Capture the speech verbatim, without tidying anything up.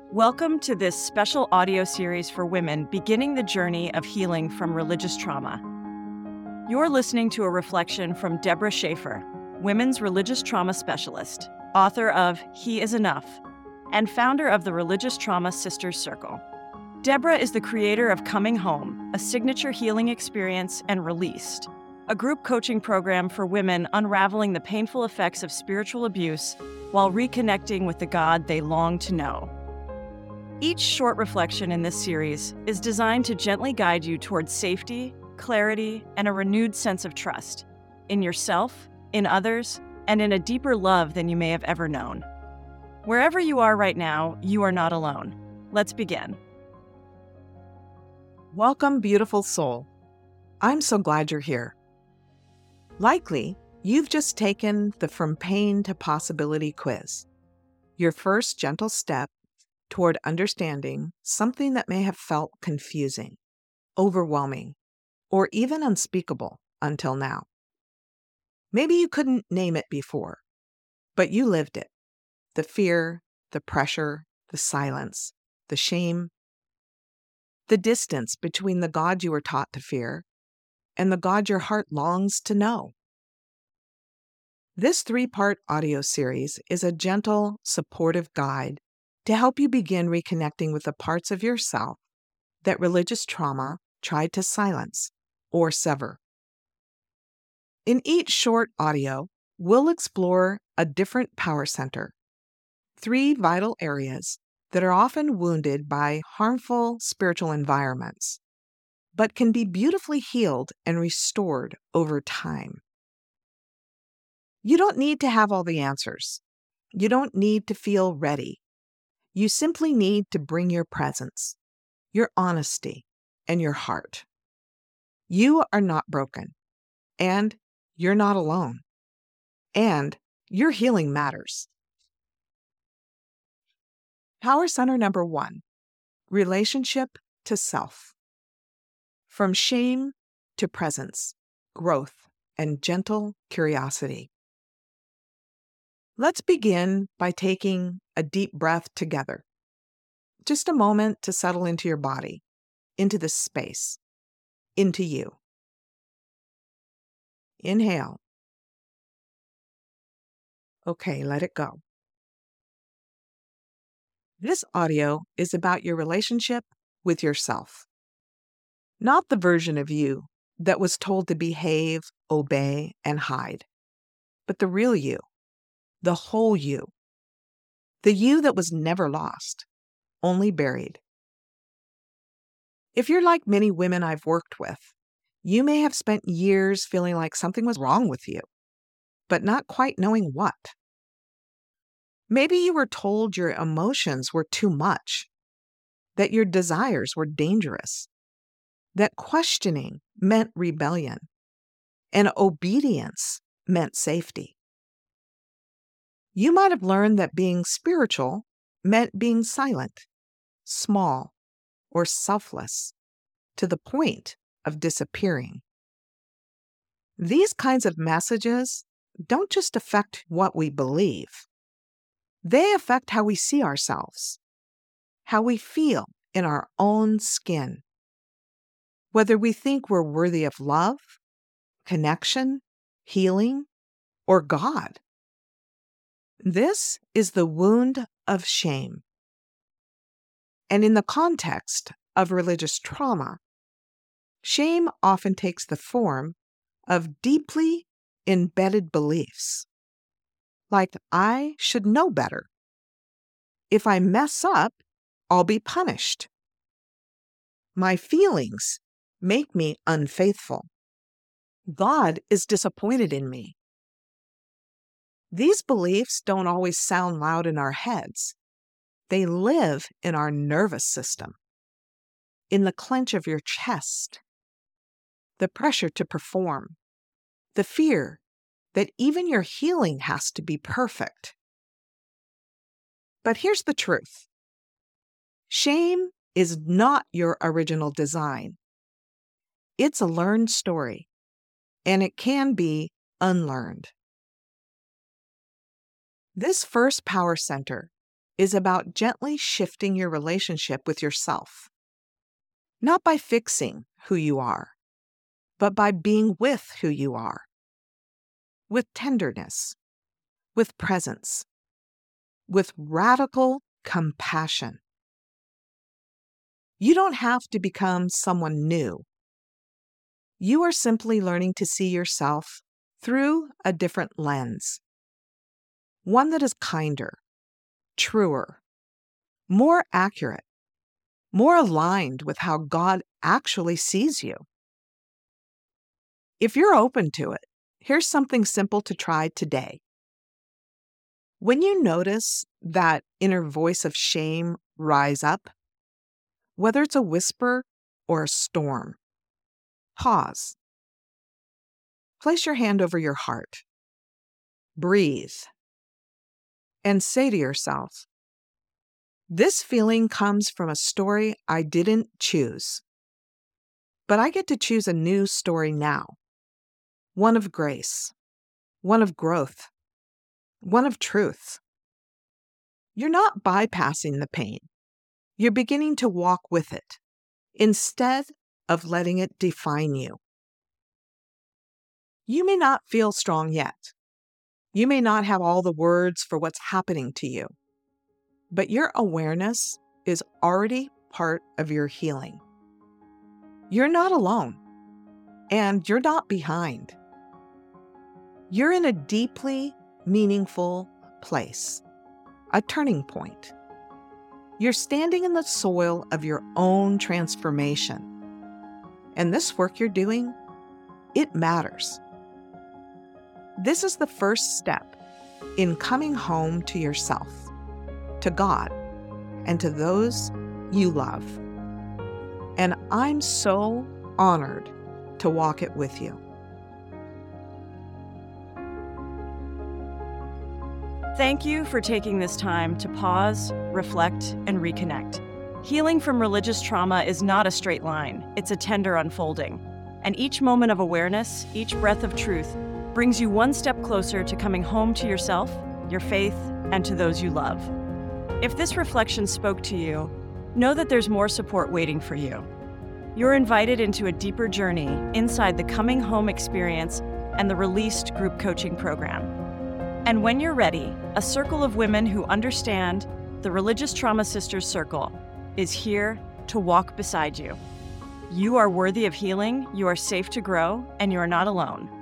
Welcome to this special audio series for women beginning the journey of healing from religious trauma. You're listening to a reflection from Deborah Schaefer, women's religious trauma specialist, author of He Is Enough, and founder of the Religious Trauma Sisters Circle. Deborah is the creator of Coming Home, a signature healing experience, and Released, a group coaching program for women unraveling the painful effects of spiritual abuse while reconnecting with the God they long to know. Each short reflection in this series is designed to gently guide you towards safety, clarity, and a renewed sense of trust in yourself, in others, and in a deeper love than you may have ever known. Wherever you are right now, you are not alone. Let's begin. Welcome, beautiful soul. I'm so glad you're here. Likely, you've just taken the From Pain to Possibility quiz, your first gentle step toward understanding something that may have felt confusing, overwhelming, or even unspeakable until now. Maybe you couldn't name it before, but you lived it. The fear, the pressure, the silence, the shame, the distance between the God you were taught to fear and the God your heart longs to know. This three-part audio series is a gentle, supportive guide to help you begin reconnecting with the parts of yourself that religious trauma tried to silence or sever. In each short audio, we'll explore a different power center, three vital areas that are often wounded by harmful spiritual environments, but can be beautifully healed and restored over time. You don't need to have all the answers. You don't need to feel ready. You simply need to bring your presence, your honesty, and your heart. You are not broken, and you're not alone, and your healing matters. Power Center number one, relationship to self. From shame to presence, growth, and gentle curiosity. Let's begin by taking a deep breath together. Just a moment to settle into your body, into this space, into you. Inhale. Okay, let it go. This audio is about your relationship with yourself. Not the version of you that was told to behave, obey, and hide, but the real you, the whole you, the you that was never lost, only buried. If you're like many women I've worked with, you may have spent years feeling like something was wrong with you, but not quite knowing what. Maybe you were told your emotions were too much, that your desires were dangerous, that questioning meant rebellion, and obedience meant safety. You might have learned that being spiritual meant being silent, small, or selfless, to the point of disappearing. These kinds of messages don't just affect what we believe. They affect how we see ourselves, how we feel in our own skin, whether we think we're worthy of love, connection, healing, or God. This is the wound of shame. And in the context of religious trauma, shame often takes the form of deeply embedded beliefs, like I should know better. If I mess up, I'll be punished. My feelings make me unfaithful. God is disappointed in me. These beliefs don't always sound loud in our heads. They live in our nervous system, in the clench of your chest, the pressure to perform, the fear that even your healing has to be perfect. But here's the truth. Shame is not your original design. It's a learned story, and it can be unlearned. This first power center is about gently shifting your relationship with yourself. Not by fixing who you are, but by being with who you are. With tenderness, with presence, with radical compassion. You don't have to become someone new. You are simply learning to see yourself through a different lens. One that is kinder, truer, more accurate, more aligned with how God actually sees you. If you're open to it, here's something simple to try today. When you notice that inner voice of shame rise up, whether it's a whisper or a storm, pause. Place your hand over your heart. Breathe. And say to yourself, this feeling comes from a story I didn't choose. But I get to choose a new story now. One of grace. One of growth. One of truth. You're not bypassing the pain. You're beginning to walk with it, instead of letting it define you. You may not feel strong yet. You may not have all the words for what's happening to you, but your awareness is already part of your healing. You're not alone, and you're not behind. You're in a deeply meaningful place, a turning point. You're standing in the soil of your own transformation. And this work you're doing, it matters. This is the first step in coming home to yourself, to God, and to those you love. And I'm so honored to walk it with you. Thank you for taking this time to pause, reflect, and reconnect. Healing from religious trauma is not a straight line. It's a tender unfolding. And each moment of awareness, each breath of truth, brings you one step closer to coming home to yourself, your faith, and to those you love. If this reflection spoke to you, know that there's more support waiting for you. You're invited into a deeper journey inside the Coming Home experience and the Released group coaching program. And when you're ready, a circle of women who understand, the Religious Trauma Sisters Circle, is here to walk beside you. You are worthy of healing, you are safe to grow, and you are not alone.